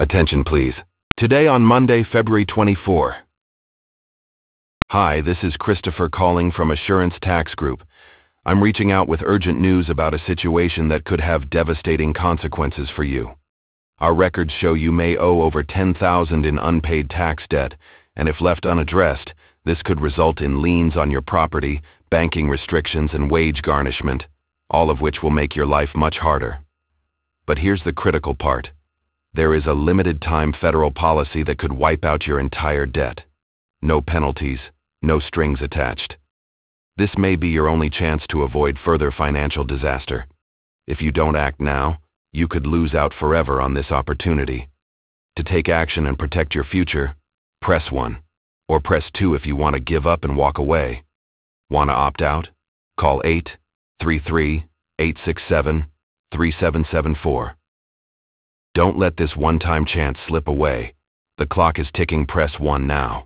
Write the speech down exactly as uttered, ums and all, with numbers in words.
Attention please. Today on Monday, February twenty-fourth. Hi, this is Christopher calling from Assurance Tax Group. I'm reaching out with urgent news about a situation that could have devastating consequences for you. Our records show you may owe over ten thousand dollars in unpaid tax debt, and if left unaddressed, this could result in liens on your property, banking restrictions, and wage garnishment, all of which will make your life much harder. But here's the critical part. There is a limited-time federal policy that could wipe out your entire debt. No penalties, no strings attached. This may be your only chance to avoid further financial disaster. If you don't act now, you could lose out forever on this opportunity. To take action and protect your future, press one. Or press two if you want to give up and walk away. Want to opt out? Call eight three three, eight six seven, three seven seven four. Don't let this one-time chance slip away. The clock is ticking. Press one now.